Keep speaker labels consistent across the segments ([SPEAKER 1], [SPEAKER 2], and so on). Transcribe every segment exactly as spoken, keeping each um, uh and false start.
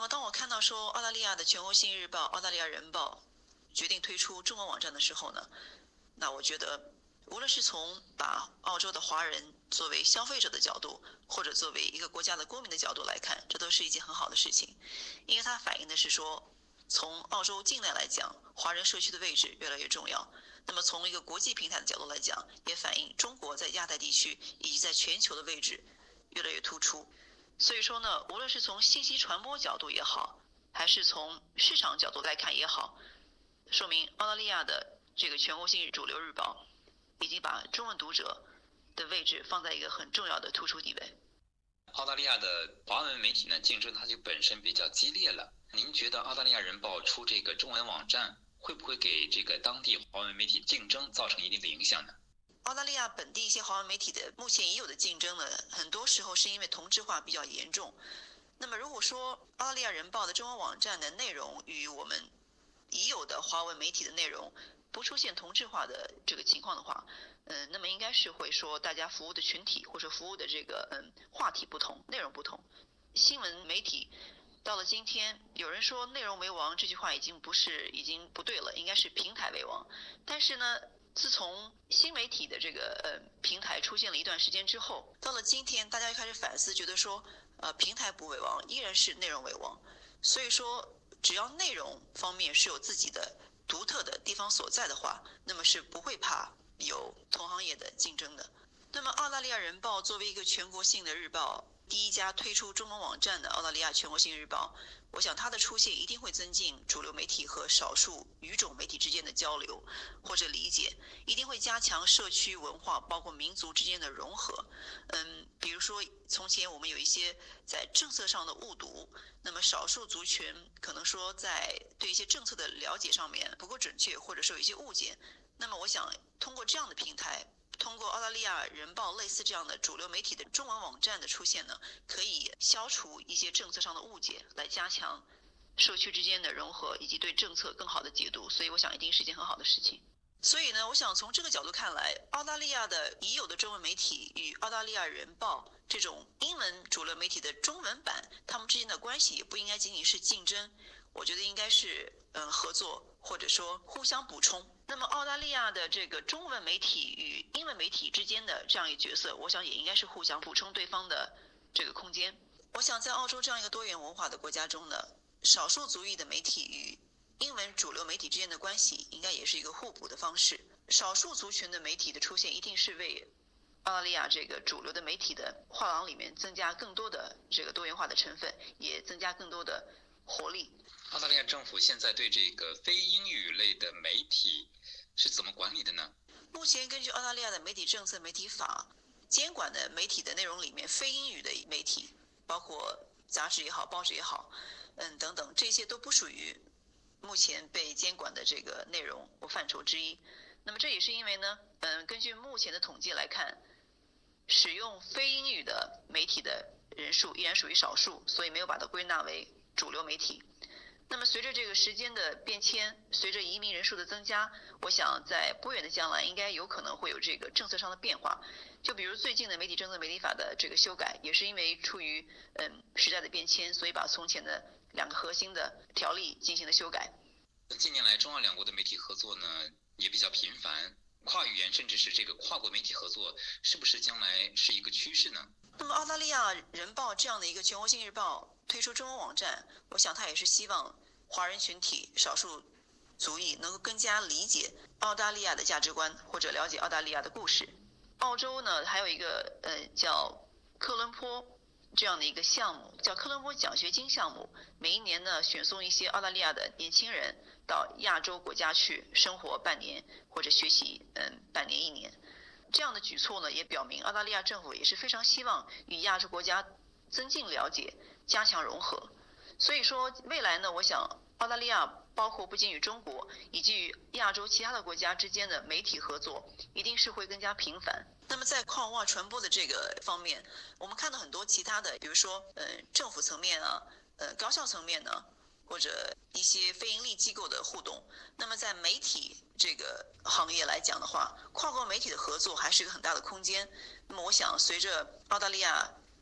[SPEAKER 1] 么当我看到说澳大利亚的全国性日报、澳大利亚人报决定推出中文网站的时候呢，那我觉得无论是从把澳洲的华人作为消费者的角度，或者作为一个国家的公民的角度来看，这都是一件很好的事情，因为它反映的是说，从澳洲境内来讲，华人社区的位置越来越重要。那么从一个国际平台的角度来讲，也反映中国在亚太地区以及在全球的位置越来越突出。所以说呢，无论是从信息传播角度也好，还是从市场角度来看也好，说明澳大利亚的这个全国性主流日报已经把中文读者的位置放在一个很重要的突出地位。
[SPEAKER 2] 澳大利亚的华文媒体呢，竞争它就本身比较激烈了。您觉得澳大利亚人报出这个中文网站，会不会给这个当地华文媒体竞争造成一定的影响呢？
[SPEAKER 1] 澳大利亚本地一些华文媒体的目前已有的竞争呢，很多时候是因为同质化比较严重。那么如果说澳大利亚人报的中文网站的内容与我们已有的华文媒体的内容不出现同质化的这个情况的话，嗯，那么应该是会说大家服务的群体或者服务的这个嗯话题不同，内容不同。新闻媒体到了今天，有人说内容为王，这句话已经不是已经不对了，应该是平台为王。但是呢，自从新媒体的这个呃平台出现了一段时间之后，到了今天，大家就开始反思，觉得说呃平台不为王，依然是内容为王。所以说，只要内容方面是有自己的独特的地方所在的话，那么是不会怕有同行业的竞争的。那么澳大利亚人报作为一个全国性的日报，第一家推出中文网站的澳大利亚全国性日报，我想它的出现一定会增进主流媒体和少数语种媒体之间的交流或者理解，一定会加强社区文化包括民族之间的融合。嗯，比如说从前我们有一些在政策上的误读，那么少数族群可能说在对一些政策的了解上面不够准确，或者说有一些误解，那么我想通过这样的平台，通过澳大利亚人报类似这样的主流媒体的中文网站的出现呢，可以消除一些政策上的误解，来加强社区之间的融合以及对政策更好的解读，所以我想一定是一件很好的事情。所以呢，我想从这个角度看来，澳大利亚的已有的中文媒体与澳大利亚人报这种英文主流媒体的中文版，他们之间的关系也不应该仅仅是竞争，我觉得应该是嗯合作，或者说互相补充。那么澳大利亚的这个中文媒体与英文媒体之间的这样一个角色，我想也应该是互相补充对方的这个空间。我想在澳洲这样一个多元文化的国家中呢，少数族裔的媒体与英文主流媒体之间的关系应该也是一个互补的方式。少数族群的媒体的出现一定是为澳大利亚这个主流的媒体的画廊里面增加更多的这个多元化的成分，也增加更多的活力。
[SPEAKER 2] 澳大利亚政府现在对这个非英语类的媒体是怎么管理的呢？
[SPEAKER 1] 目前根据澳大利亚的媒体政策媒体法，监管的媒体的内容里面，非英语的媒体包括杂志也好报纸也好嗯等等，这些都不属于目前被监管的这个内容或范畴之一。那么这也是因为呢嗯，根据目前的统计来看，使用非英语的媒体的人数依然属于少数，所以没有把它归纳为主流媒体。那么随着这个时间的变迁，随着移民人数的增加，我想在不远的将来应该有可能会有这个政策上的变化。就比如最近的媒体政策媒体法的这个修改，也是因为出于嗯时代的变迁，所以把从前的两个核心的条例进行了修改。
[SPEAKER 2] 近年来中澳两国的媒体合作呢也比较频繁，跨语言甚至是这个跨国媒体合作，是不是将来是一个趋势呢？
[SPEAKER 1] 那么澳大利亚人报这样的一个全国性日报推出中文网站，我想它也是希望华人群体少数族裔能够更加理解澳大利亚的价值观，或者了解澳大利亚的故事。澳洲呢还有一个呃叫科伦坡这样的一个项目，叫科伦坡奖学金项目，每一年呢选送一些澳大利亚的年轻人到亚洲国家去生活半年或者学习嗯半年一年。这样的举措呢也表明澳大利亚政府也是非常希望与亚洲国家增进了解，加强融合。所以说未来呢，我想澳大利亚包括不仅与中国以及与亚洲其他的国家之间的媒体合作一定是会更加频繁。那么在跨文化传播的这个方面，我们看到很多其他的，比如说呃政府层面啊，呃高校层面呢，或者一些非营利机构的互动。那么在媒体这个行业来讲的话，跨国媒体的合作还是一个很大的空间。那么我想随着澳大利亚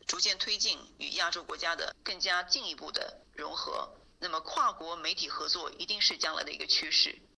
[SPEAKER 1] 逐渐推进与亚洲国家的更加进一步的融合。那么跨国媒体合作一定是将来的一个趋势。